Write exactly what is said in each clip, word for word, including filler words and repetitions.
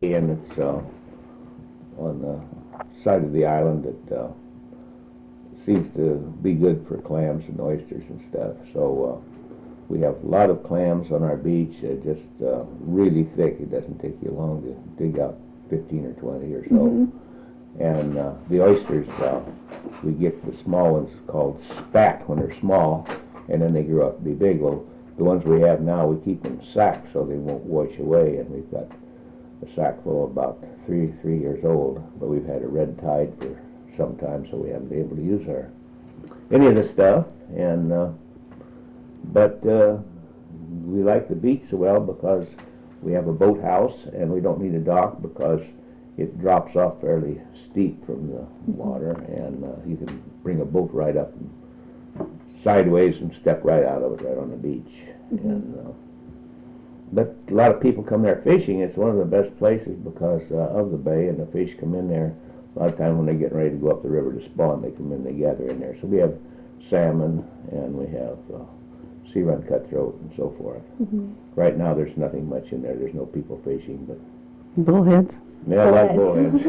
and it's uh, on the side of the island that uh, seems to be good for clams and oysters and stuff. So uh, we have a lot of clams on our beach, uh, just uh, really thick. It doesn't take you long to dig out fifteen or twenty or so. Mm-hmm. And uh, the oysters, uh, we get the small ones called spat when they're small, and then they grow up to be big. Well, the ones we have now, we keep in sacks so they won't wash away, and we've got a sack full of about three, three years old, but we've had a red tide for some time, so we haven't been able to use our, any of the stuff, and, uh, but uh, we like the beach so well because we have a boathouse, and we don't need a dock because it drops off fairly steep from the water, and uh, you can bring a boat right up and sideways and step right out of it right on the beach. Mm-hmm. And uh, but a lot of people come there fishing. It's one of the best places because uh, of the bay, and the fish come in there. A lot of times when they're getting ready to go up the river to spawn, they come in, they gather in there. So we have salmon, and we have uh, sea run cutthroat and so forth. Mm-hmm. Right now there's nothing much in there. There's no people fishing, but Bullheads. yeah, I like bullheads.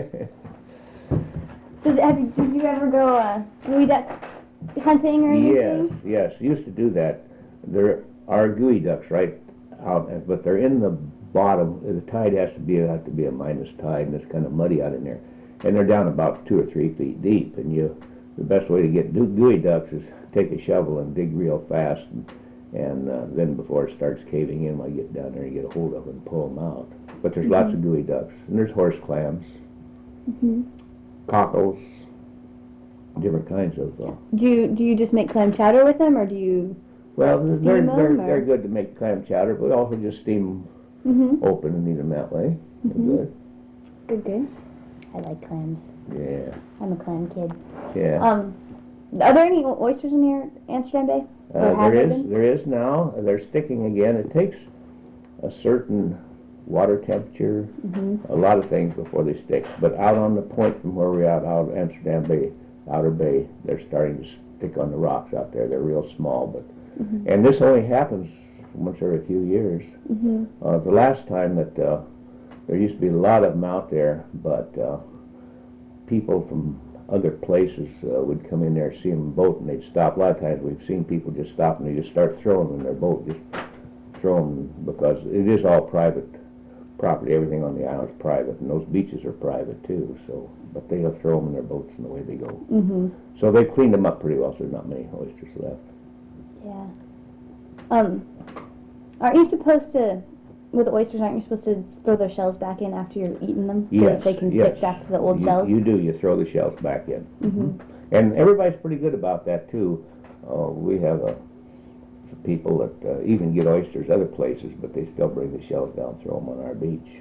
So have you, did you ever go uh, gooey duck hunting or anything? Yes, yes. Used to do that. There are gooey ducks right out, but they're in the bottom. The tide has to be have to be a minus tide, and it's kind of muddy out in there. And they're down about two or three feet deep. And you, the best way to get gooey ducks is take a shovel and dig real fast, and, and uh, then before it starts caving in, while you get down there, you get a hold of them and pull them out. But there's Mm-hmm. lots of gooey ducks, and there's horse clams, Mm-hmm. cockles, different kinds of. Uh, Do you do you just make clam chowder with them, or do you? well, they're Steam they're, them, they're or? good to make clam chowder, but we also just steam Mm-hmm. open and eat them that way. They're Mhm. good. Good, good. I like clams. Yeah, I'm a clam kid. yeah. Um, are there any oysters in here, Amsterdam Bay? Or Uh, have there there is, been? there is now. They're sticking again. It takes a certain water temperature, Mm-hmm. a lot of things before they stick. But out on the point from where we're at, out of Amsterdam Bay, Outer Bay, they're starting to stick on the rocks out there. They're real small, but Mm-hmm. and this only happens once every few years. Mm-hmm. Uh, the last time that uh, there used to be a lot of them out there, but uh, people from other places uh, would come in there, see them in a boat, and they'd stop. A lot of times we've seen people just stop and they just start throwing them in their boat, just throw them because it is all private property. Everything on the island is private, and those beaches are private too. So, but they'll throw them in their boats and away they go. Mm-hmm. So they've cleaned them up pretty well. So there's not many oysters left. Yeah. Um, aren't you supposed to, with oysters, aren't you supposed to throw their shells back in after you've eaten them? So Yes, that they can yes. stick back to the old you, shells? You do. You throw the shells back in. Mm-hmm. And everybody's pretty good about that too. Uh, we have uh, some people that uh, even get oysters other places, but they still bring the shells down, throw them on our beach.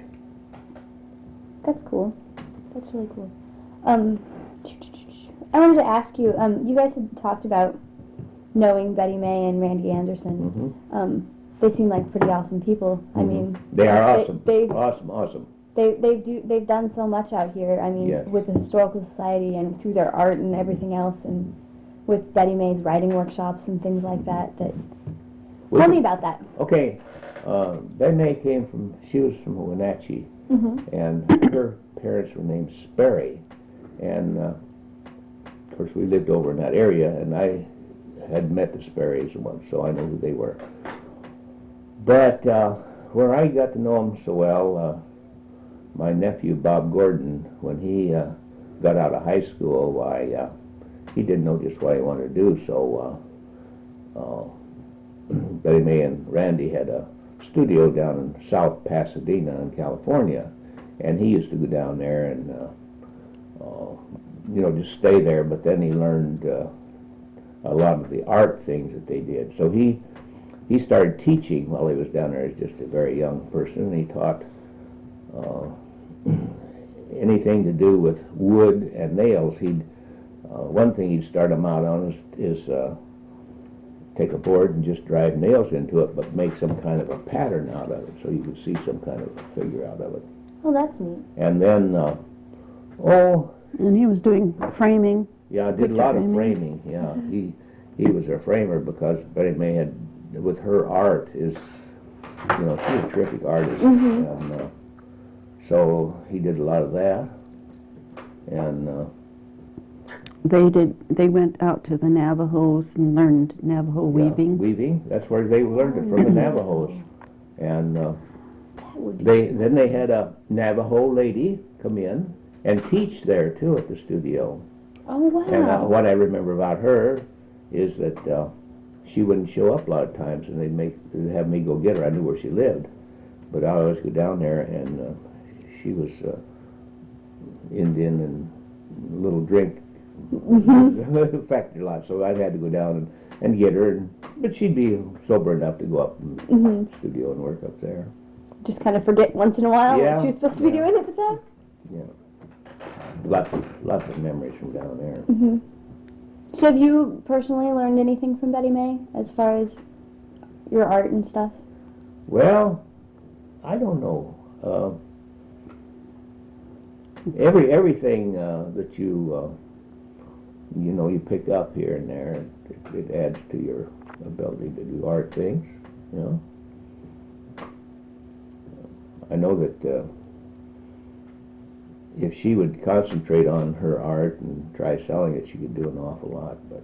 That's cool. That's really cool. Um, I wanted to ask you, um, you guys had talked about knowing Betty May and Randy Anderson. Mm-hmm. Um, they seem like pretty awesome people. I mean, They are they- awesome. They, awesome, awesome. they, they do, they've done so much out here. I mean, Yes. with the Historical Society and through their art and everything else, and with Betty May's writing workshops and things like that. That We tell could- me about that. Okay, uh, Betty May came from, she was from Wenatchee, Mm-hmm. and her parents were named Sperry. And uh, of course we lived over in that area, and I had met the Sperrys once, so I know who they were. But uh, where I got to know them so well, uh, my nephew Bob Gordon, when he uh, got out of high school, why uh, he didn't know just what he wanted to do. So uh, uh, Betty May and Randy had a studio down in South Pasadena in California, and he used to go down there and uh, uh, you know just stay there. But then he learned uh, a lot of the art things that they did. So he he started teaching while he was down there as just a very young person, and he taught uh, anything to do with wood and nails. He'd uh, one thing he'd start them out on is, is uh, take a board and just drive nails into it, but make some kind of a pattern out of it, so you could see some kind of figure out of it. Oh, that's neat. And then, uh, oh, And he was doing framing. yeah, I did a Picture lot of framing. framing. Yeah, he he was a framer because Betty May had, with her art, is, you know, she's a terrific artist, Mhm. and uh, so he did a lot of that. And uh, They did, they went out to the Navajos and learned Navajo yeah, weaving. weaving, that's where they learned it, from the Navajos. And uh, That would be they then they had a Navajo lady come in and teach there too at the studio. Oh, wow. And uh, what I remember about her is that uh, she wouldn't show up a lot of times, and they'd make they'd have me go get her. I knew where she lived, but I always go down there, and uh, she was uh, Indian and a little drink Mhm. factored a lot, so I had to go down and, and get her. And, but she'd be sober enough to go up in Mhm. the studio and work up there. Just kind of forget once in a while Yeah, what she was supposed to be yeah. doing at the time? Lots of lots of memories from down there. hmm So have you personally learned anything from Betty May as far as your art and stuff? Well, I don't know. Uh, every everything uh, that you uh, you know you pick up here and there, it, it adds to your ability to do art things. You know, I know that uh, if she would concentrate on her art and try selling it, she could do an awful lot. But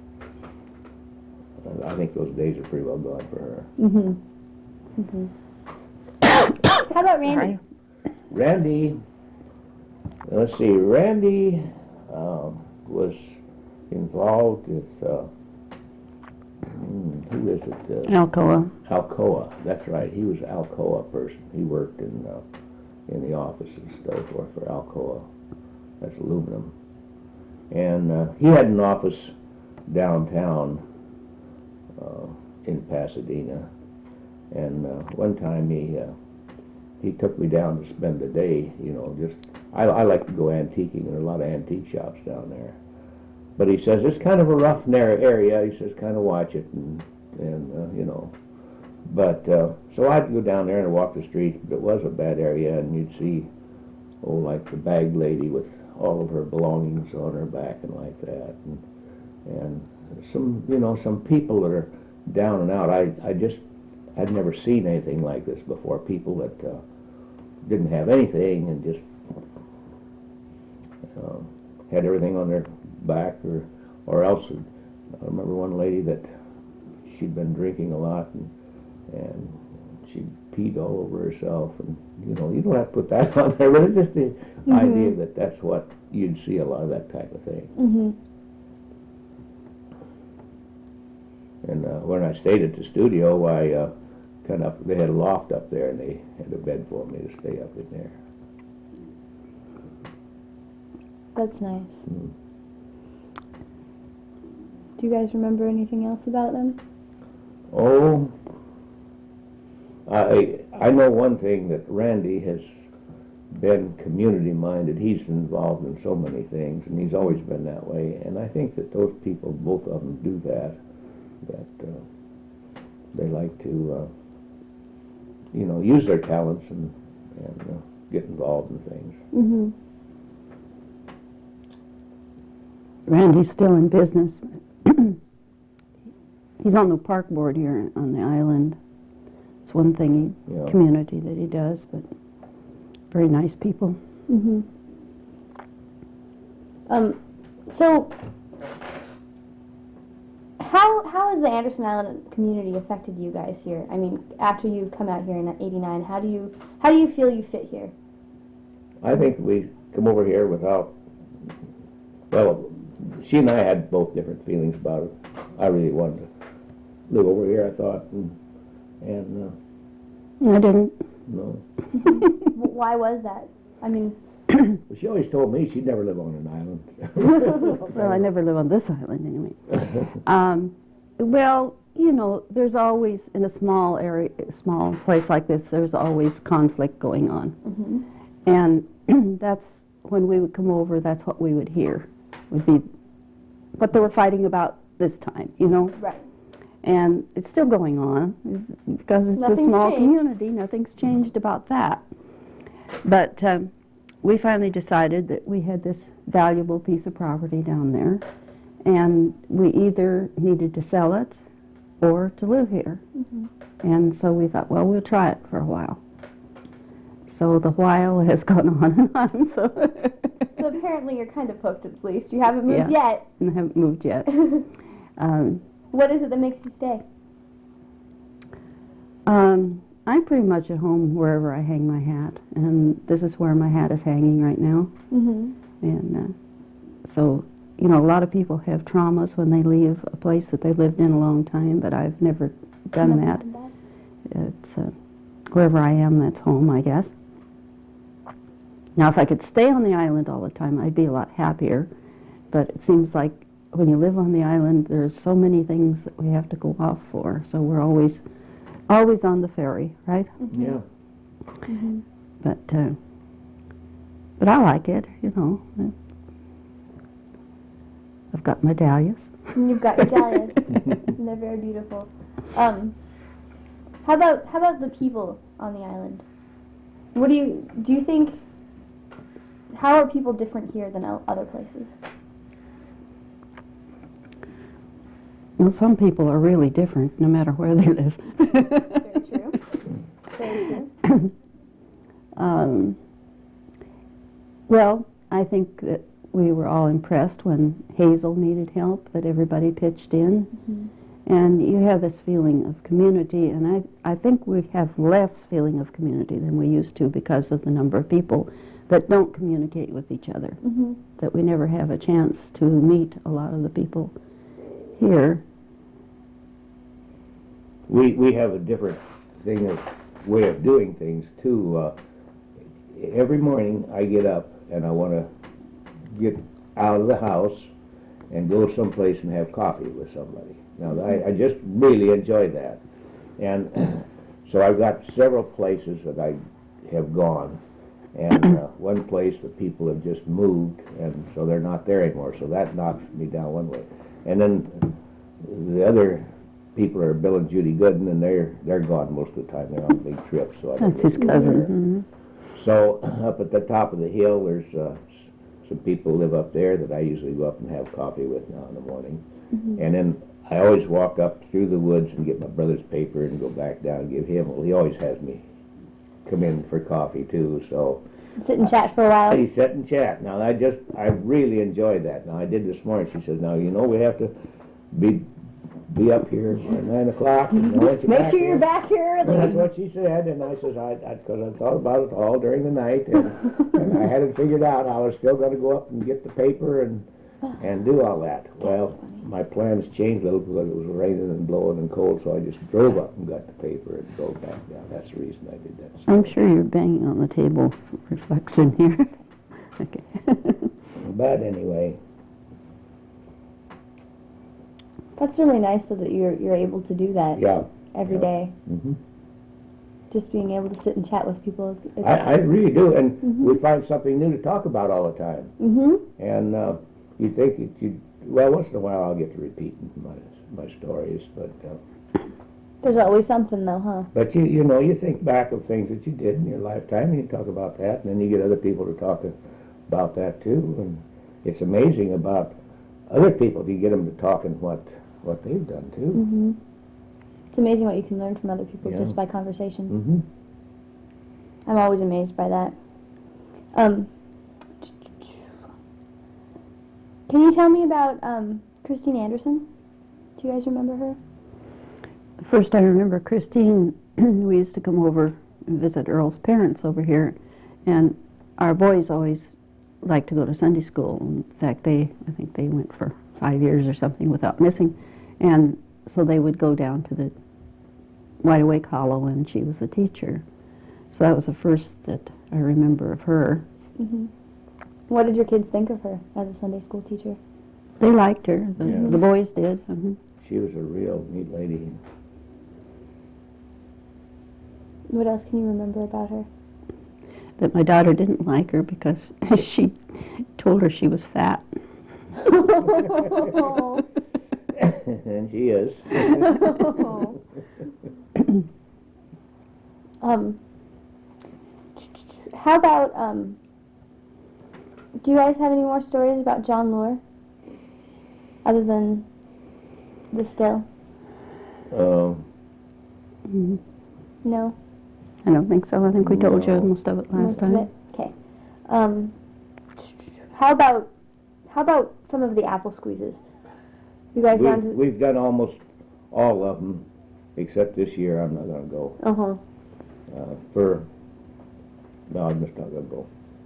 I think those days are pretty well gone for her. Mm-hmm. Mm-hmm. How about Randy? Randy, let's see, Randy um, was involved with, uh, hmm, who is it? Uh, Alcoa. Alcoa, that's right. He was an Alcoa person. He worked in uh, in the office and so forth for Alcoa. That's aluminum. And uh, he had an office downtown uh, in Pasadena. And uh, one time he uh, he took me down to spend the day, you know, just, I, I like to go antiquing, and there are a lot of antique shops down there. But he says, it's kind of a rough, narrow area. He says, kind of watch it, and, and uh, you know. But, uh, so I'd go down there and walk the streets, but it was a bad area, and you'd see, oh, like the bag lady with all of her belongings on her back and like that. And, and some, you know, some people that are down and out. I, I just, I'd never seen anything like this before. People that uh, didn't have anything and just uh, had everything on their back, or, or else. I remember one lady that she'd been drinking a lot, and, and she peed all over herself, and you know, you don't have to put that on there, but it's just the Mhm. idea that that's what you'd see, a lot of that type of thing. Mm-hmm. And uh, when I stayed at the studio, I uh, kind of, they had a loft up there, and they had a bed for me to stay up in there. That's nice. Mm. Do you guys remember anything else about them? Oh, I I know one thing, that Randy has been community-minded. He's involved in so many things, and he's always been that way. And I think that those people, both of them, do that. That uh, they like to, uh, you know, use their talents and and uh, get involved in things. Mm-hmm. Randy's still in business. He's on the park board here on the island. It's one thing, he, Yeah. community that he does, but very nice people. Mm-hmm. Um, so, how how has the Anderson Island community affected you guys here? I mean, after you've come out here in eighty-nine, how do you how do you feel you fit here? I think we come over here without, well, she and I had both different feelings about it. I really wanted to live over here, I thought, and, and uh, I didn't. no. Why was that? I mean, But she always told me she'd never live on an island. Well, I never live on this island anyway. Um, well, you know, there's always, in a small area, small place like this, there's always conflict going on. mm-hmm. And that's, when we would come over, that's what we would hear, would be what they were fighting about this time, you know? Right. And it's still going on, because it's Nothing's a small changed. community, nothing's changed about that. But um, we finally decided that we had this valuable piece of property down there, and we either needed to sell it or to live here. Mm-hmm. And so we thought, well, we'll try it for a while. so the while has gone on and on. So, So apparently you're kind of hooked at least. You haven't moved Yeah. yet. I haven't moved yet. Um, What is it that makes you stay? um, I'm pretty much at home wherever I hang my hat, and this is where my hat is hanging right now. Mm-hmm. And uh, so, you know, a lot of people have traumas when they leave a place that they lived in a long time, but I've never done that. It's uh, wherever I am, that's home, I guess. Now, if I could stay on the island all the time, I'd be a lot happier. But it seems like when you live on the island, there's so many things that we have to go off for. So we're always, always on the ferry, right? Mm-hmm. Yeah. Mm-hmm. But, uh, but I like it, you know. I've got my dahlias. And you've got your dahlias. And they're very beautiful. Um, how about how about the people on the island? What do you do? You think? How are people different here than o- other places? Well, some people are really different, no matter where they live. Very true. Very true. um, well, I think that we were all impressed when Hazel needed help, that everybody pitched in. Mm-hmm. And you have this feeling of community, and I, I think we have less feeling of community than we used to because of the number of people that don't communicate with each other, Mm-hmm. that we never have a chance to meet a lot of the people here. We, we have a different thing of, way of doing things too. Uh, every morning I get up and I want to get out of the house and go someplace and have coffee with somebody. Now, I, I just really enjoy that. And so I've got several places that I have gone. And uh, one place the people have just moved, and so they're not there anymore. So that knocks me down one way. And then the other people are Bill and Judy Gooden, and they're they're gone most of the time. They're on big trips. So I don't That's his really go there. cousin. So up at the top of the hill, there's uh, s- some people live up there that I usually go up and have coffee with now in the morning. Mm-hmm. And then I always walk up through the woods and get my brother's paper and go back down and give him. Well, he always has me come in for coffee too. So Sit and chat for a while. he sit and chat. Now I just I really enjoy that. Now I did this morning. She says, now you know we have to be be up here at nine o'clock. And I want you Make back sure here. you're back here early. That's what she said, and I says, I, I, cause I thought about it all during the night, and, and I hadn't figured out I was still gonna go up and get the paper and, and do all that. Well, my plans changed a little because it was raining and blowing and cold, so I just drove up and got the paper and drove back down. That's the reason I did that. I'm sure your banging on the table reflects in here. Okay. But anyway, That's really nice though that you're you're able to do that yeah. every Yeah. day. hmm Just being able to sit and chat with people is. It's, I, I really do, and Mhm. we find something new to talk about all the time. Mhm. And uh, you think it, you well, once in a while I'll get to repeat my my stories, but uh, There's always something though, huh? but you you know you think back of things that you did in your lifetime, and you talk about that, and then you get other people to talk about that too, and it's amazing about other people if you get them to talking what what they've done too. Mhm. It's amazing what you can learn from other people Yeah. just by conversation. Mm-hmm. I'm always amazed by that. Um, can you tell me about um, Christine Anderson? Do you guys remember her? First, I remember Christine, we used to come over and visit Earl's parents over here, and our boys always liked to go to Sunday school. In fact, they, I think they went for five years or something without missing, and so they would go down to the Wide Awake Hollow, and she was the teacher. So that was the first that I remember of her. Mm-hmm. What did your kids think of her as a Sunday school teacher? They liked her, the, Yeah. the boys did. Mhm. She was a real neat lady. What else can you remember about her? That my daughter didn't like her because she told her she was fat. And she is. um, how about, um, do you guys have any more stories about John Lure? Other than the still? Um, Mhm. No? I don't think so. I think we told you No. most of it last Most time. of it? Okay. Um, how about, how about some of the apple squeezes? You guys We've, gone to? we've done almost all of them, except this year I'm not gonna go. Uh-huh. Uh, for, no, I'm just not gonna go.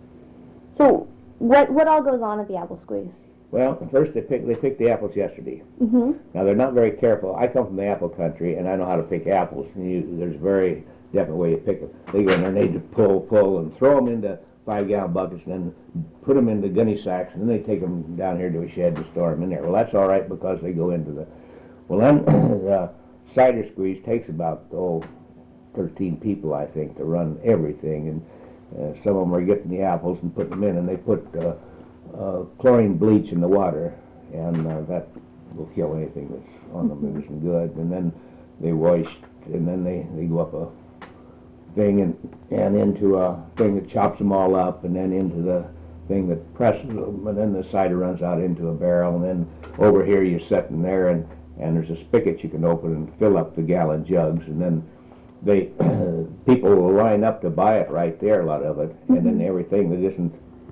So, what, what all goes on at the apple squeeze? Well, first they pick, they picked the apples yesterday. Mm-hmm. Now, they're not very careful. I come from the apple country, and I know how to pick apples, and you, there's a very definite way to pick them. They go in there, and they just pull, pull, and throw them into five-gallon buckets, and then put them into gunny sacks, and then they take them down here to a shed to store them in there. Well, that's all right, because they go into the, well, then, the cider squeeze takes about, oh, thirteen people, I think, to run everything, and uh, some of them are getting the apples and putting them in, and they put uh, uh, chlorine bleach in the water, and uh, that will kill anything that's on them that isn't good. And then they wash, and then they, they go up a thing and, and into a thing that chops them all up, and then into the thing that presses them, and then the cider runs out into a barrel, and then over here you're sitting there, and, and there's a spigot you can open and fill up the gallon jugs, and then they people will line up to buy it right there, a lot of it, and then everything that isn't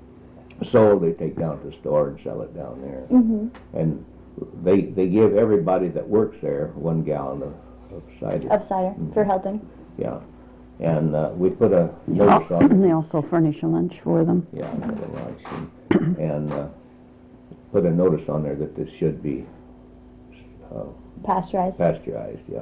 sold they take down to the store and sell it down there. Mm-hmm. And they they give everybody that works there one gallon of, of cider. Of cider Mhm. for helping. Yeah, and uh, we put a Oh, notice on. and they also furnish a lunch for them. Yeah, for the lunch, and, and uh, put a notice on there that this should be uh, Pasteurized. pasteurized. Yeah,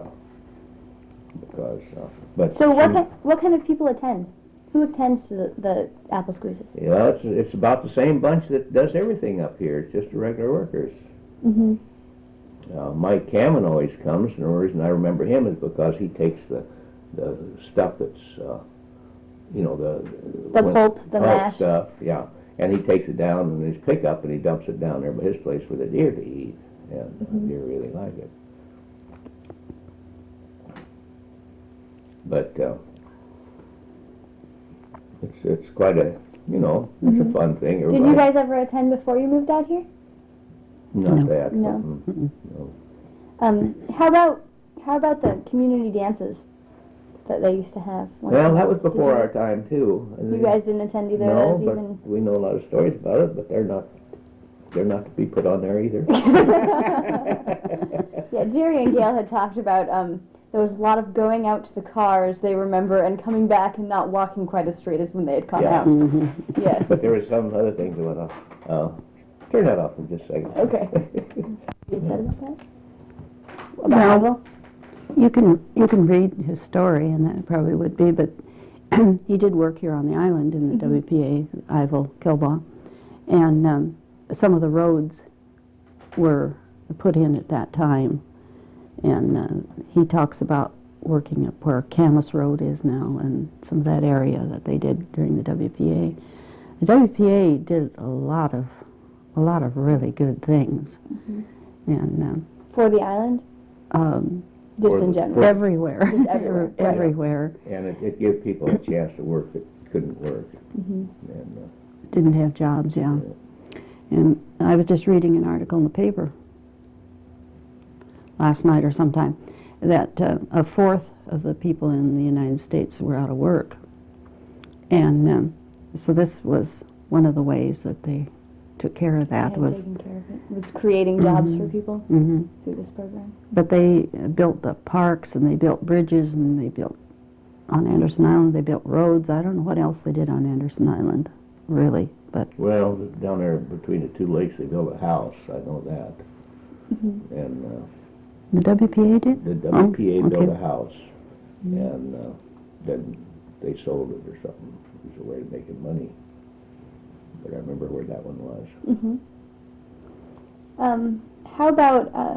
because uh, but So what she- kind, what kind of people attend? Who attends to the, the apple squeezes? Yeah, it's, it's about the same bunch that does everything up here. It's just the regular workers. Mm-hmm. Uh, Mike Cameron always comes, and the reason I remember him is because he takes the the stuff that's, uh, you know, the The when- pulp, the pulp mash. stuff, yeah, and he takes it down in his pickup and he dumps it down there by his place for the deer to eat, and uh, Mhm. deer really like it. But uh, it's it's quite a, you know, it's Mhm. a fun thing. Did you Everybody- guys ever attend before you moved out here? Not No. that. No. mm-mm, Mm-mm. no. Um, how about how about the community dances that they used to have? once Well, in a that while? was before Did our time too. And You, you they- guys didn't attend either No, of those but even. we know a lot of stories about it, but they're not, they're not to be put on there either. Yeah, Jerry and Gail had talked about um, there was a lot of going out to the cars, they remember, and coming back and not walking quite as straight as when they had come Yeah. out. Mhm. Yeah. But there was some other things that went on. Uh, turn that off for just a second. Okay. You had said about that? About Well, Ivo? You can you can read his story, and that probably would be, but he did work here on the island in the Mhm. W P A, Ivel Kilbaugh, and um, some of the roads were put in at that time, and uh, he talks about working up where Camas Road is now, and some of that area that they did during the W P A. The W P A did a lot of a lot of really good things, Mhm. and um, For the island? um, Just For in the- general? for- everywhere, Just everywhere, right. everywhere. And it, it gave people a chance to work that couldn't work. Mhm. And, uh, Didn't have jobs, yeah. And I was just reading an article in the paper last night or sometime that uh, a fourth of the people in the United States were out of work. And um, so this was one of the ways that they took care of that Had was, taken care of it. Was creating jobs Mhm. for people hmm through this program. but they uh, built the parks and they built bridges and they built, on Anderson Island, they built roads. I don't know what else they did on Anderson Island, really, but well, down there between the two lakes, they built a house. I know that. Mm-hmm. And uh, the W P A did? the W P A Oh, built okay. a house, Mm-hmm. and uh, then they sold it or something. It was a way of making money. But I remember where that one was. Mm-hmm. Um, how about uh,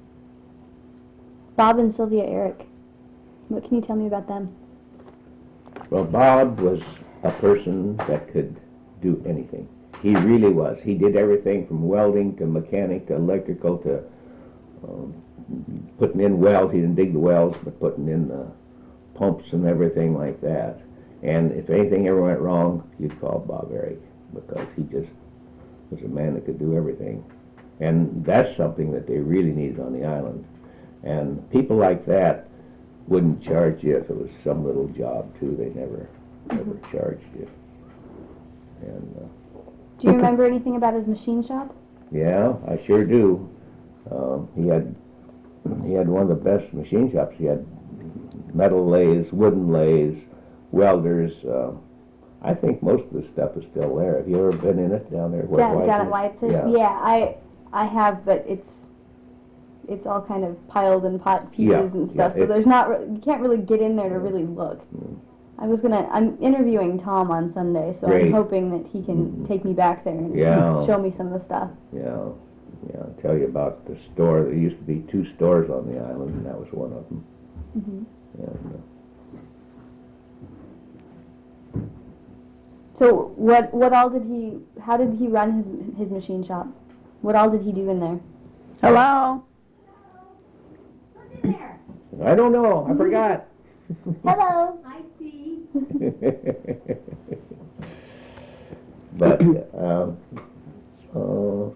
Bob and Sylvia Eric? What can you tell me about them? Well, Bob was a person that could do anything. He really was. He did everything from welding to mechanic to electrical to um, putting in wells. He didn't dig the wells, but putting in the pumps and everything like that. And if anything ever went wrong, you'd call Bob Eric, because he just was a man that could do everything. And that's something that they really needed on the island. And people like that wouldn't charge you if it was some little job too. They never, never Mhm. charged you. And uh, Do you remember anything about his machine shop? yeah, I sure do. Um, he had he had one of the best machine shops. He had metal lathes, wooden lathes, welders. Uh, I think most of the stuff is still there. Have you ever been in it down there? Where Down, down at White's White's? is? Yeah. I I have, but it's it's all kind of piled in pot pieces Yeah, and yeah, stuff. so it's- there's not re- you can't really get in there to really look. Mm. I was gonna. I'm interviewing Tom on Sunday, so Great. I'm hoping that he can Mhm. take me back there and Yeah. show me some of the stuff. Yeah, yeah. I'll tell you about the store. There used to be two stores on the island, and that was one of them. hmm And, uh, So what what all did he? How did he run his his machine shop? What all did he do in there? Hello? I don't know. I forgot. Hello. I see. But um, uh,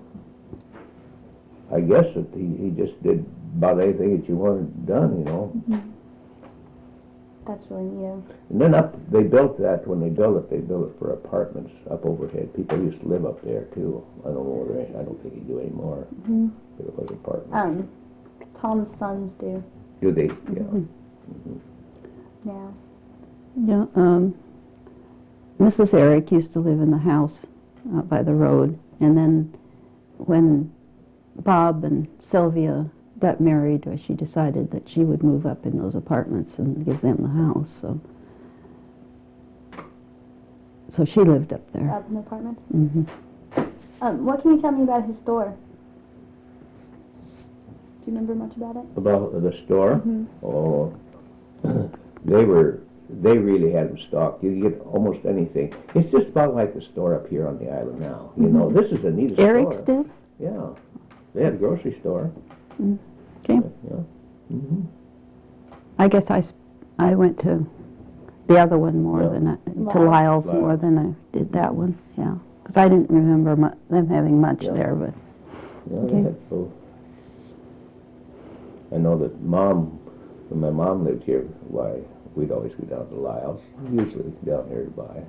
I guess that he, he just did about anything that you wanted done, you know. That's really neat. And then up, they built that, when they built it, they built it for apartments up overhead. People used to live up there too. I don't know where, I don't think he do anymore, hmm but it was apartments. Um, Tom's sons do. Do they? Yeah. Mhm. Yeah. Yeah, um, Missus Eric used to live in the house out by the road, and then when Bob and Sylvia got married, uh, she decided that she would move up in those apartments and give them the house, so. So she lived up there. Up in the apartments. hmm Um, what can you tell me about his store? Do you remember much about it? About the store? hmm Oh, they were, they really had them stocked. You could get almost anything. It's just about like the store up here on the island now. You know, this is the neatest Eric's store. did? Yeah. They had a grocery store. Okay. Yeah. hmm I guess I, s- I went to the other one more Yeah. than, I- to Lyle's. Lyle's more Lyle's. than I did that one, yeah. Because I didn't remember mu- them having much Yeah. there, but, Yeah, Okay. they had both. I know that mom, when my mom lived here, why, we'd always go down to Lyle's, usually down there to buy.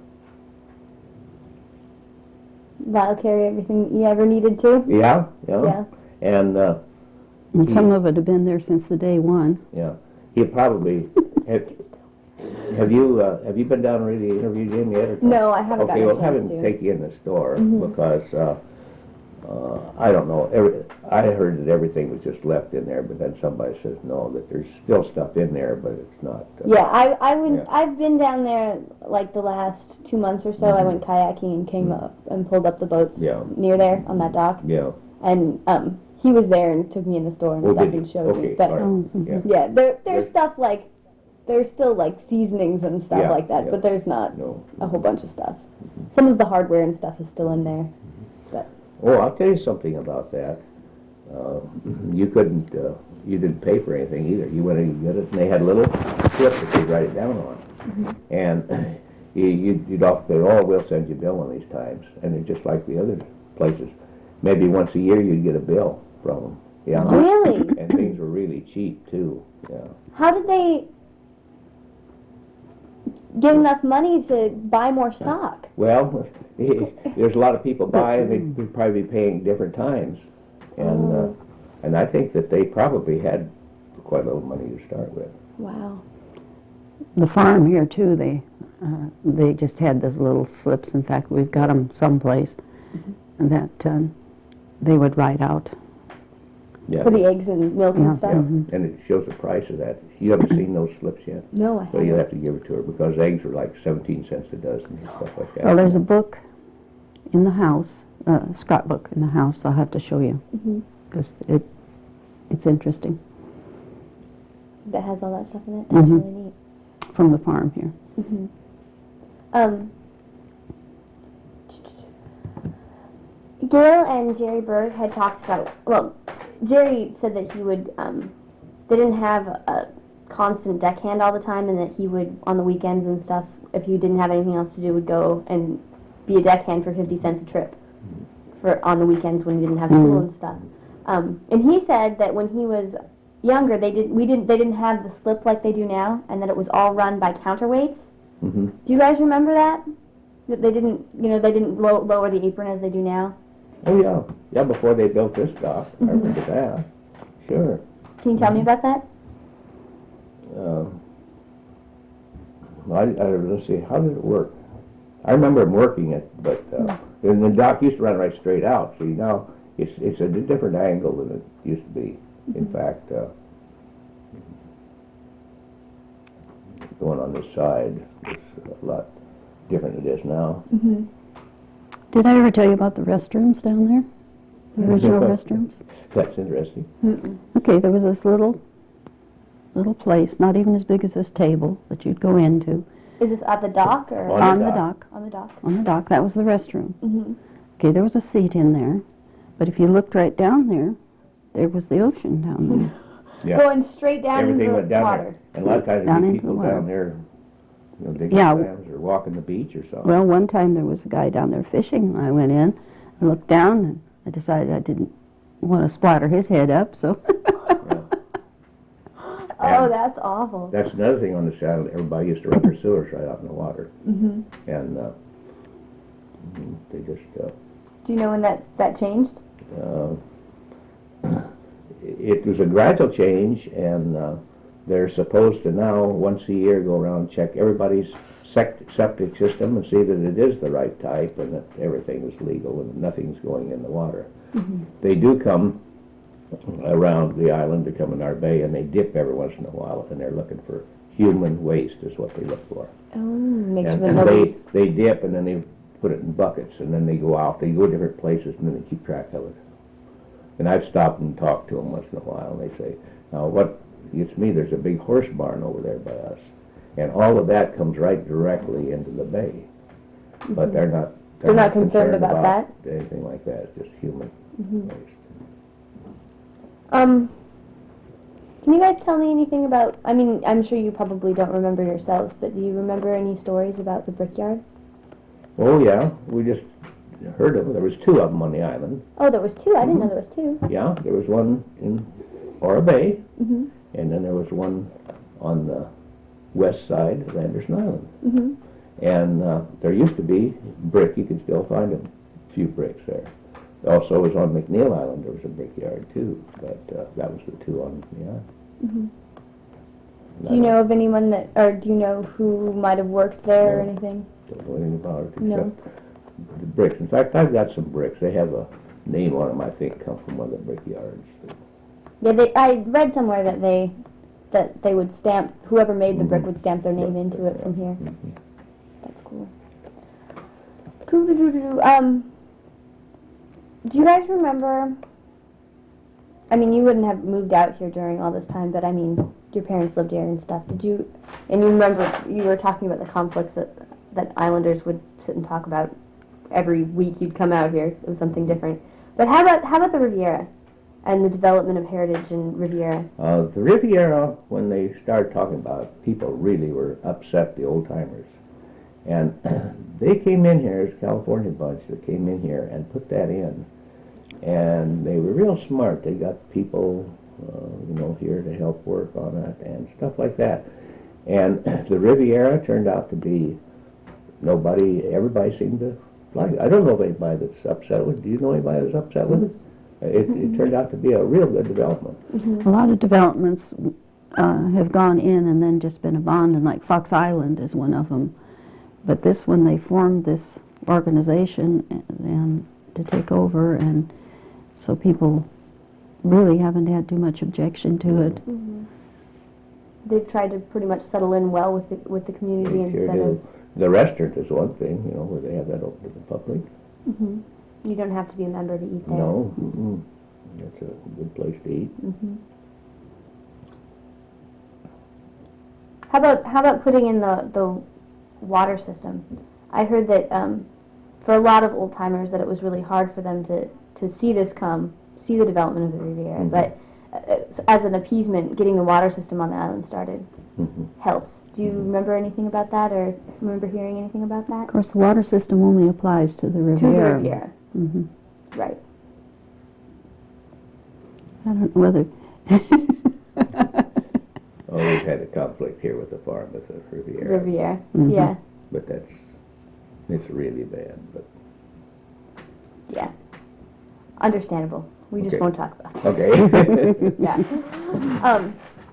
That'll carry everything you ever needed to. Yeah, yeah. Yeah. And, uh, and some of it had been there since the day one. yeah, he probably, have, have you, uh, have you been down and really interviewed him yet? Or not? No, I haven't Okay, gotten a well, have chance him to. take you in the store, Mhm. because, uh, uh, I don't know, every, I heard that everything was just left in there, but then somebody says, no, that there's still stuff in there, but it's not. uh, Yeah, I I went. Yeah. I've been down there like the last two months or so. I went kayaking and came up and pulled up the boats Yeah, near there on that dock, yeah. and um, he was there and took me in the store and Oh, stuff did and he? showed me. Okay, But all right. Oh, mhm. Yeah. yeah, there there's There's- stuff like there's still like seasonings and stuff Yeah, like that, yeah. but there's not No. a whole bunch of stuff. Some of the hardware and stuff is still in there. Oh, I'll tell you something about that. Uh, you couldn't, uh, you didn't pay for anything either. You went and you got it, and they had a little slip that you'd write it down on. Mhm. And you, you'd, you'd off say, oh, we'll send you a bill one of these times. And it's just like the other places. Maybe once a year you'd get a bill from them. Yeah. Really? And things were really cheap too. Yeah. How did they get enough money to buy more stock? Well, there's a lot of people buy, and they would probably be paying different times. And, uh, and I think that they probably had quite a little money to start with. Wow. The farm here too, they, uh, they just had those little slips. In fact, we've got them someplace that um, they would write out. Yeah. For the eggs and milk Yeah. and stuff? Yeah, Mhm. and it shows the price of that. You haven't seen those slips yet, No, I so you haven't. have to give it to her, because eggs are like seventeen cents a dozen and stuff like that. Well, there's a book in the house, a scrapbook in the house I'll have to show you, Mhm. because it, it's interesting, That has all that stuff in it? That's Mhm. really neat. from the farm here. hmm Um, Gail and Jerry Berg had talked about, well, Jerry said that he would, um, they didn't have a constant deckhand all the time, and that he would, on the weekends and stuff, if he didn't have anything else to do, would go and be a deckhand for fifty cents a trip for on the weekends when he didn't have school Mhm. and stuff. Um, and he said that when he was younger, they didn't we didn't they didn't have the slip like they do now, and that it was all run by counterweights. Mm-hmm. Do you guys remember that? That they didn't, you know, they didn't lo- lower the apron as they do now. Oh, yeah. Yeah, before they built this dock. Mhm. I remember that. Sure. Can you tell me about that? Um, I, I, let's see, how did it work? I remember them working it, but uh, and the dock used to run right straight out. See, now it's it's a different angle than it used to be. In fact, uh, going on this side is a lot different than it is now. Mm-hmm. Did I ever tell you about the restrooms down there? The original restrooms? That's interesting. Mm-mm. Okay, there was this little, little place, not even as big as this table, that you'd go into. Is this at the dock or On On the the dock. dock. on the dock? On the dock. That was the restroom. Mm-hmm. Okay, there was a seat in there, but if you looked right down there, there was the ocean down there. Yeah. Going straight down Everything into went the down water. there. And a lot of times Down there'd be into the people water. down there, you know, digging Yeah. clams or walking the beach or something. Well, one time there was a guy down there fishing, and I went in and looked down, and I decided I didn't want to splatter his head up, so. Oh, And that's awful. that's another thing on the island. Everybody used to run their sewers right out in the water. Mm-hmm. And uh, mm, they just, uh, Do you know when that, that changed? uh, it was a gradual change, and uh, they're supposed to now, once a year, go around and check everybody's sect- septic system and see that it is the right type and that everything is legal and nothing's going in the water. Mm-hmm. They do come around the island, they come in our bay, and they dip every once in a while, and they're looking for human waste is what they look for. Oh, make sure And, that and nobody's... they, they dip, and then they put it in buckets, and then they go out. They go different places, and then they keep track of it. And I've stopped and talked to them once in a while, and they say, now what gets me, there's a big horse barn over there by us, and all of that comes right directly into the bay. But they're not They're not concerned about that? anything like that. It's just human Mhm. waste. Um, can you guys tell me anything about, I mean, I'm sure you probably don't remember yourselves, but do you remember any stories about the Brickyard? Oh, yeah, we just heard of them. There was two of them on the island. Oh, there was two. I didn't know there was two. Yeah, there was one in Ora Bay, Mm-hmm. and then there was one on the west side of Anderson Island. Mm-hmm. And uh, there used to be brick. You can still find a few bricks there. Also, was on McNeil Island. There was a brickyard too, but uh, that was the two on the island. Mm-hmm. Do you know of anyone that, or do you know who might have worked there or No. anything? Don't know anything about it except No. the bricks. In fact, I've got some bricks. They have a name on them. I think come from one of the brickyards. Yeah, they, I read somewhere that they, that they would stamp, whoever made the brick Mhm. would stamp their name into it from here. Mhm. That's cool. Doo-doo-doo-doo-doo. Um, do you guys remember, I mean, you wouldn't have moved out here during all this time, but I mean, your parents lived here and stuff. Did you, and you remember, you were talking about the conflicts that, that Islanders would sit and talk about every week you'd come out here. It was something different. But how about, how about the Riviera and the development of heritage in Riviera? Uh, the Riviera, when they started talking about it, people really were upset, the old timers. And they came in here, as a California bunch that came in here and put that in. And they were real smart. They got people, uh, you know, here to help work on it and stuff like that. And the Riviera turned out to be nobody, everybody seemed to like it. I don't know of anybody that's upset with it. Do you know anybody that's upset with it? It, it turned out to be a real good development. A lot of developments uh, have gone in and then just been abandoned, like Fox Island is one of them. But this one, they formed this organization and, and to take over, and so people really haven't had too much objection to it. Mm-hmm. They've tried to pretty much settle in well with the, with the community They sure instead do. of... The restaurant is one thing, you know, where they have that open to the public. Mm-hmm. You don't have to be a member to eat there. No, mm-mm. It's a good place to eat. Mm-hmm. How about how about putting in the the water system? I heard that um, for a lot of old timers that it was really hard for them to to see this come, see the development of the Riviera. Mhm. But uh, so as an appeasement, getting the water system on the island started Mhm. helps. Do you Mhm. remember anything about that, or remember hearing anything about that? Of course, the water system only applies to the To Riviera. the Riviera, hmm right? I don't know whether Oh, we've had a conflict here with the farm with the Riviera, Riviera. Mhm. Yeah. but that's, it's really bad, but, Yeah. Understandable. We just Okay. won't talk about it. okay. Yeah. Um,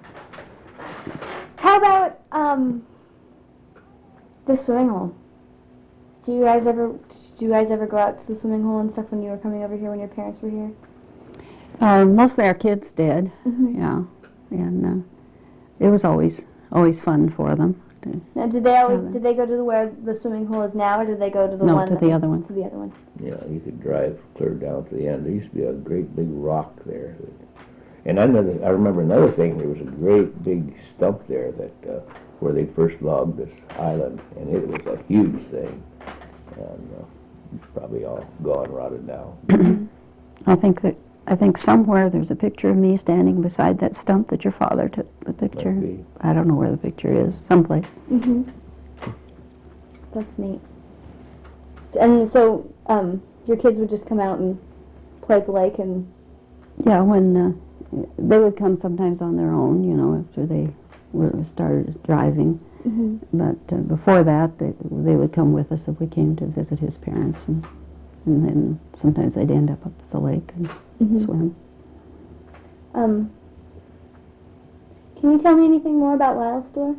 how about um, the swimming hole? Do you guys ever do you guys ever go out to the swimming hole and stuff when you were coming over here when your parents were here? Uh, mostly our kids did, Mm-hmm. yeah, and uh, it was always always fun for them. To, Now, did they always Yeah. did they go to the, where the swimming hole is now, or did they go to the No, one to that the was- other one. To the other one. Yeah, you could drive clear down to the end. There used to be a great big rock there. And another, I remember another thing, there was a great big stump there that, uh, where they first logged this island, and it was a huge thing. And uh, it's probably all gone, rotted now. I think that I think somewhere there's a picture of me standing beside that stump that your father took the picture. Might be. I don't know where the picture is, someplace. Mm-hmm. That's neat. And so, um, your kids would just come out and play at the lake, and Yeah, when uh, they would come sometimes on their own, you know, after they were started driving. mm-hmm. But uh, before that, they, they would come with us if we came to visit his parents, and, and then sometimes they'd end up up at the lake and Mm-hmm. swim. Um, can you tell me anything more about Lyle's store?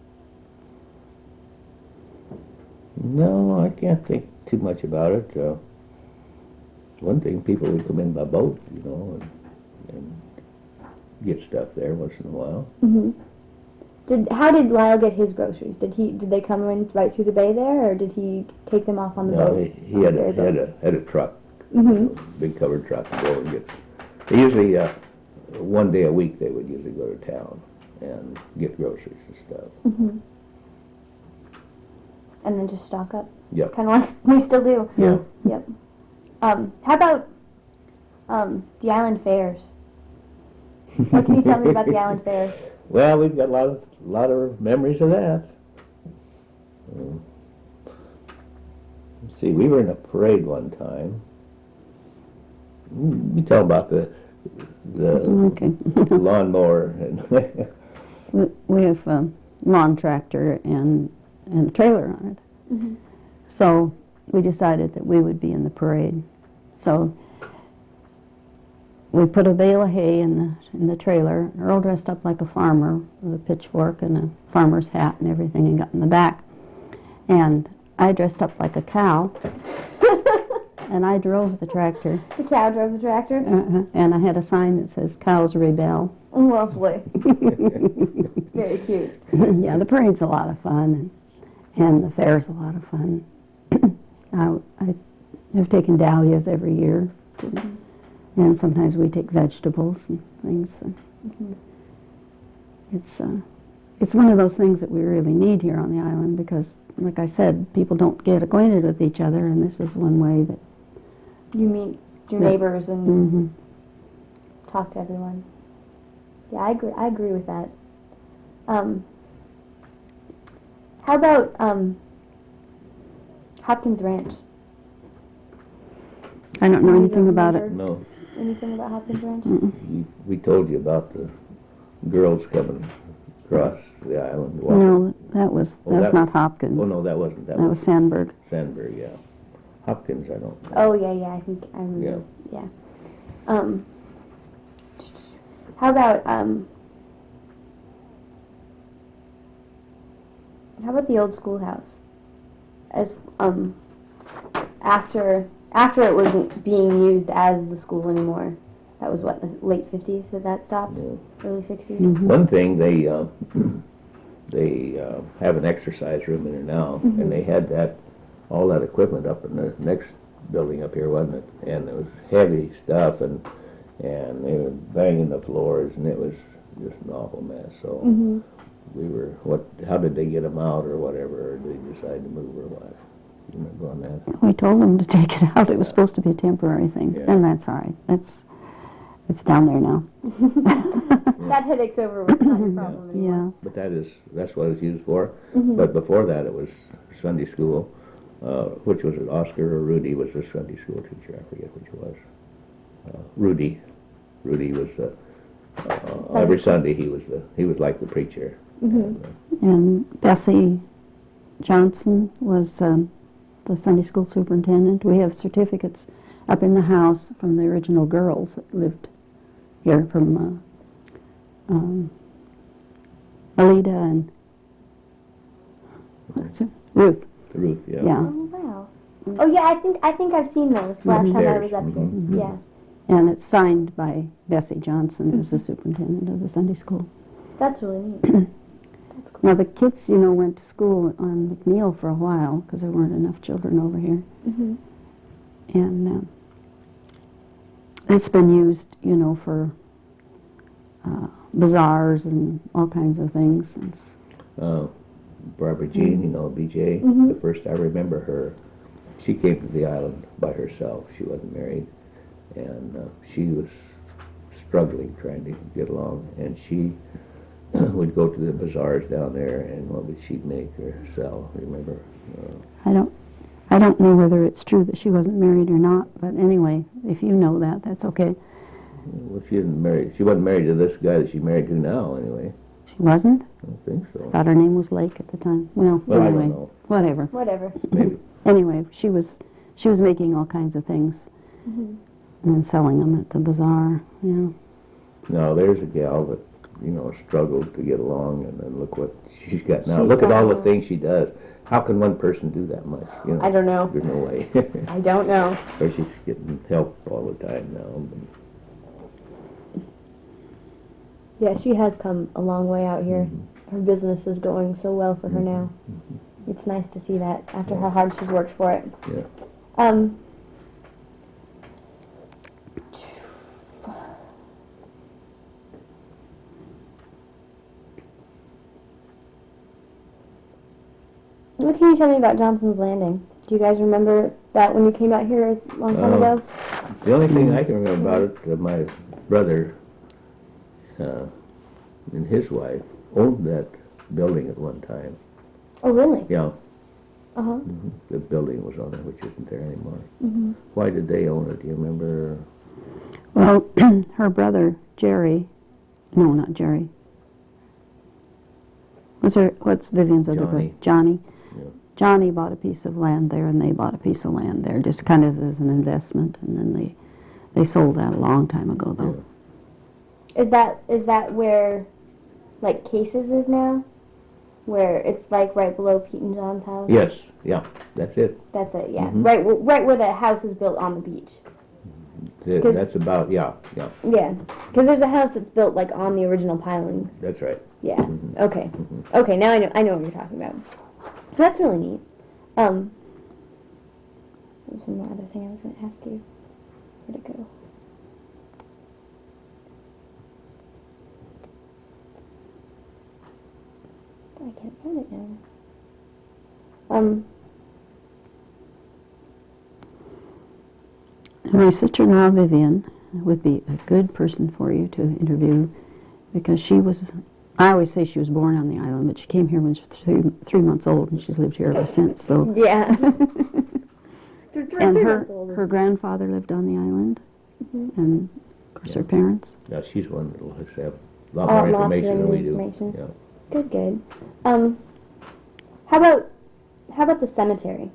No, I can't think too much about it. Uh, one thing, people would come in by boat, you know, and, and get stuff there once in a while. Mm-hmm. Did how did Lyle get his groceries? Did he did they come in right through the bay there, or did he take them off on the No, boat? he, he had a, Ferry had a, had a truck, Mm-hmm. big covered truck to go and get. They usually, uh, one day a week, they would usually go to town and get groceries and stuff. Mm-hmm. And then just stock up. Yep. Kind of like we still do. Yeah. Yep. Um, how about um, the island fairs? What can you tell me about the island fairs? Well, we've got a lot of, lot of memories of that. Um, let's see, we were in a parade one time. Mm, You tell about the, the Okay. lawnmower and we, we have a lawn tractor and, and a trailer on it. Mm-hmm. So we decided that we would be in the parade. So we put a bale of hay in the in the trailer. Earl dressed up like a farmer with a pitchfork and a farmer's hat and everything and got in the back. And I dressed up like a cow and I drove the tractor. The cow drove the tractor. Uh-huh. And I had a sign that says "Cows Rebel." Lovely. Very cute. Yeah, the parade's a lot of fun, and, and the fair's a lot of fun. I, I have taken dahlias every year, and sometimes we take vegetables and things. Mm-hmm. It's uh, it's one of those things that we really need here on the island because, like I said, people don't get acquainted with each other, and this is one way that. You meet your Yeah. neighbors and Mm-hmm. talk to everyone. Yeah, I agree. I agree with that. Um, how about um, Hopkins Ranch? I don't know You anything don't about it. remember no, Anything about Hopkins Ranch? Mm-mm. we, we told you about the girls coming across the island. walking. No, that was Oh, that was that- not Hopkins. Oh, no, that wasn't, that That was was Sandberg. Sandberg, yeah. Hopkins, I don't know. Oh yeah, yeah. I think I remember. Yeah. Yeah. Um, how about um, how about the old schoolhouse? As um, after after it wasn't being used as the school anymore. That was what, the late fifties that that stopped. Yeah. Early sixties. Mhm. One thing, they, uh, they uh, have an exercise room in there now, Mhm. and they had that, all that equipment up in the next building up here, wasn't it? And it was heavy stuff, and, and they were banging the floors, and it was just an awful mess, so Mhm. we were, what, how did they get them out or whatever, or did they decide to move or what? You remember on that? We told them to take it out. It was supposed to be a temporary thing, Yeah. and that's all right. That's it's down there now. That headache's over with. Not your problem anymore. Yeah. But that is, that's what it's used for. Mhm. But before that, it was Sunday school, uh, which was it, Oscar or Rudy was the Sunday school teacher, I forget which it was. Uh, Rudy, Rudy was, uh, Uh, every Sunday he was the he was like the preacher. Mhm. And Bessie Johnson was um, the Sunday school superintendent. We have certificates up in the house from the original girls that lived here, from uh, um, Alida and what's her? Ruth. Ruth, yeah. Yeah. Oh wow. Oh yeah, I think I think I've seen those last time I Theirs, was up here. mhm. Yeah, And it's signed by Bessie Johnson as the superintendent of the Sunday school. that's really neat. That's cool. Now the kids, you know, went to school on McNeil for a while because there weren't enough children over here. Mhm. And uh, it's been used, you know, for uh, bazaars and all kinds of things. It's, Uh, Barbara Jean, you know, B J. Mhm. The first I remember her, she came to the island by herself. She wasn't married, and uh, she was struggling trying to get along. And she would go to the bazaars down there, and what would she make or sell? Remember? Uh, I don't, I don't know whether it's true that she wasn't married or not. But anyway, if you know that, that's okay. well, she didn't marry. She wasn't married to this guy that she's married to now. Anyway, She wasn't. I don't think so. Thought her name was Lake at the time. Well, Well, I anyway, don't know. whatever. Whatever. Maybe. Anyway, she was, she was making all kinds of things Mhm. and then selling them at the bazaar. Yeah. Now there's a gal that, you know, struggled to get along, and then look what she's got now. She's look at got all the now. things she does. How can one person do that much? You know, I don't know. There's no way. I don't know. Or she's getting help all the time now. Yeah, she has come a long way out here. Her business is going so well for her now. It's nice to see that after how hard she's worked for it. Yeah. Um. What can you tell me about Johnson's Landing? Do you guys remember that when you came out here a long time Uh, ago? The only thing I can remember about it, uh, my brother uh, and his wife owned that building at one time. Oh, really? Yeah, Uh huh. mhm. The building was on there, which isn't there anymore. Mm-hmm. Why did they own it? Do you remember? Well, her brother Jerry, no, not Jerry. What's her? What's Vivian's other brother? Johnny. Johnny. Yeah. Johnny bought a piece of land there, and they bought a piece of land there, just kind of as an investment, and then they they sold that a long time ago, though. Is that is that where, like, Cases is now? Where it's like right below Pete and John's house? Yes, yeah, that's it. That's it. Yeah. Mhm. Right. w- Right where the house is built on the beach. Th- 'Cause- That's about, yeah, yeah, Yeah. Because there's a house that's built like on the original pilings. that's right. Yeah. Mhm. Okay. Mhm. Okay. Now I know. I know what you're talking about. That's really neat. Um. There's one more other thing I was going to ask you. Where'd it go? I can't find it now. Um. My sister-in-law Vivian would be a good person for you to interview, because she was, I always say she was born on the island, but she came here when she was three, three months old, and she's lived here ever since. So, Yeah. They're three- and three her months old. her grandfather lived on the island, Mhm. and of course her Yeah. parents. Now, she's one that'll have a lot Oh, more lots of information than we do. information. Yeah. Good. Good. Um. How about how about the cemetery?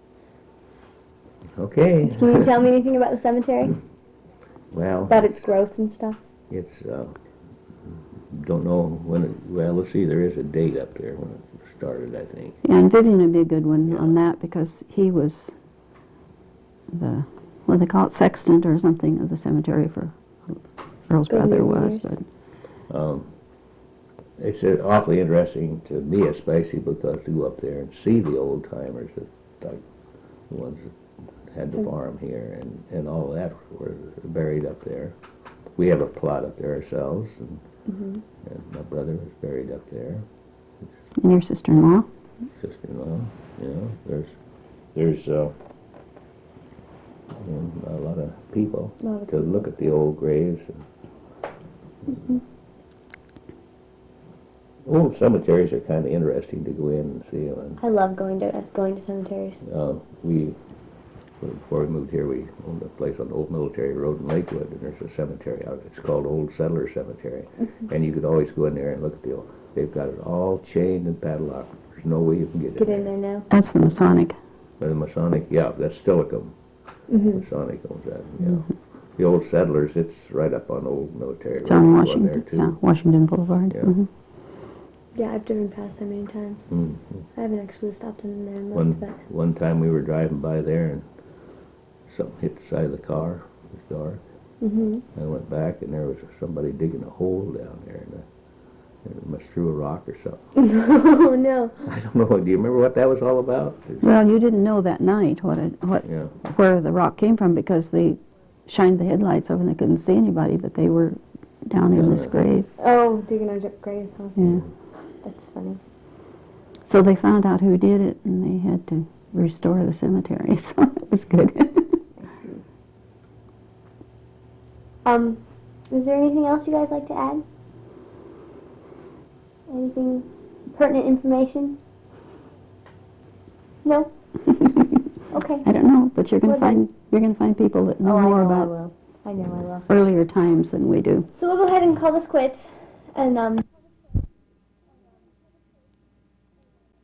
Okay. Can you tell me anything about the cemetery? Well, About its growth and stuff? it's, uh, don't know when it, well, let's see, there is a date up there when it started, I think. Yeah, and Vivian would be a good one Yeah. on that, because he was the, what do they call it, sexton or something of the cemetery for Earl's Good brother was. years. But Um, it's uh, awfully interesting to me, especially because to go up there and see the old timers that, like, the ones that had the Mm. farm here and, and all that were buried up there. We have a plot up there ourselves, and, Mm-hmm. and my brother was buried up there, and your sister-in-law. sister-in-law, you know, there's, there's, uh, you know, a lot of people Lot of to look at the old graves. And old cemeteries are kind of interesting to go in and see them. I love going to us going to cemeteries. And, uh, we Before we moved here, we owned a place on Old Military Road in Lakewood, and there's a cemetery out. It's called Old Settler Cemetery, and you could always go in there and look at the old. They've got it all chained and padlocked. There's no way you can get, Get in in there now. That's the Masonic. But the Masonic, yeah, that's Stillicum. Mm-hmm. Masonic owns that. Yeah. The Old Settlers, it's right up on Old Military Road. It's on You go in Washington, there, too. yeah, Washington Boulevard. Yeah. Mhm. Yeah, I've driven past there many times. Mhm. I haven't actually stopped in there in months, One but one time we were driving by there and something hit the side of the car. It was dark. hmm I went back and there was somebody digging a hole down there, and uh, it must threw a rock or something. oh no. I don't know. Do you remember what that was all about? There's- Well, you didn't know that night what it, what Yeah. where the rock came from because they shined the headlights over and they couldn't see anybody, but they were down in this Uh. grave. Oh, digging our j- grave, huh? Yeah. That's funny. So they found out who did it, and they had to restore the cemetery. So it was good. Um, is there anything else you guys like to add? Anything pertinent information? No? Okay. I don't know, but you're gonna Well, then- find you're gonna find people that know oh, more I know I about will. I know I will. earlier times than we do. So we'll go ahead and call this quits, and um.